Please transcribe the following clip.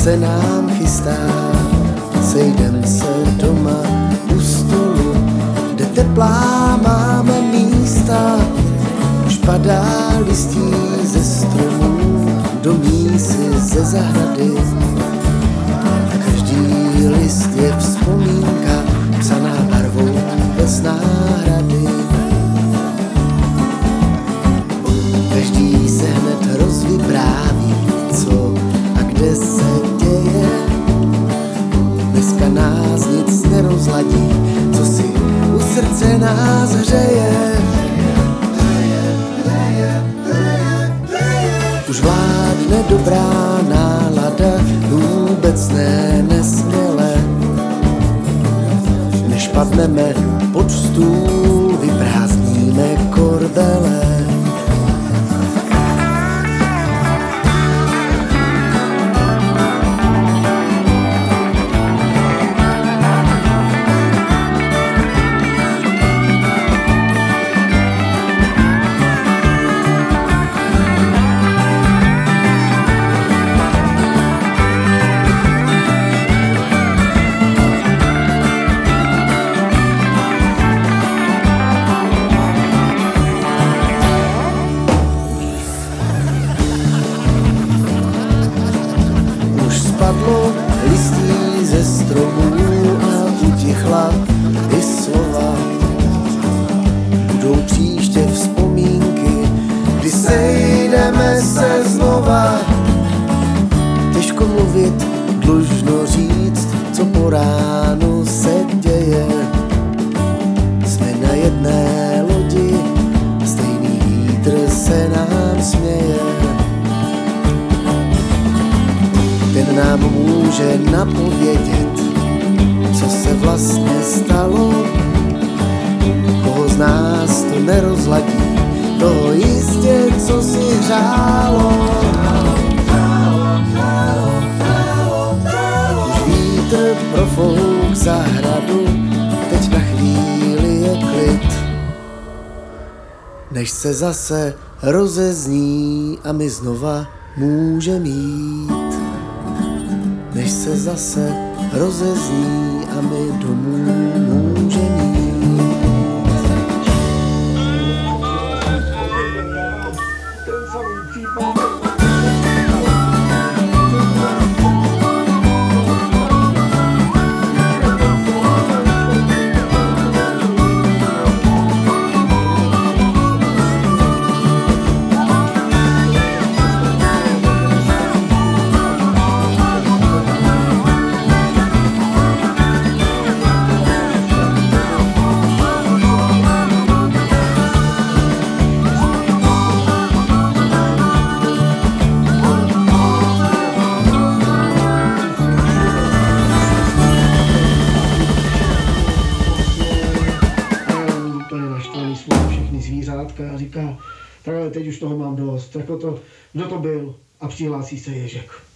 se nám chystá, sejdem se doma u stolu, kde teplá máme místa. Už padá listí ze stromů do mísy ze zahrady. Každý list je vzpomínka psaná barvou bez náhrady. Každý se hned rozvypráví, co a kde se děje. Dneska nás nic nerozladí, co si u srdce nás hřeje. Už vládne dobrá nálada, vůbec ne nesměle. Než padneme pod stůl, vyprázdníme korbele. Padlo listí ze stromů a utichla i slova. Budou příště vzpomínky, kdy sejdeme se znova. Těžko mluvit, dlužno říct, co po ránu se děje. Jsme na jedné lodi, stejný vítr se nám směje. Ten nám může napovědět, co se vlastně stalo. Koho z nás to nerozladí, toho jistě, co si hřálo. Už vítr profouk zahradu, teď na chvíli je klid. Než se zase rozezní a my znova můžeme jít. Než se zase rozezní a my domů můžeme jít. Všechny zvířátka a říká, tak teď už toho mám dost, jako to, kdo to byl, a přihlásí se Ježek.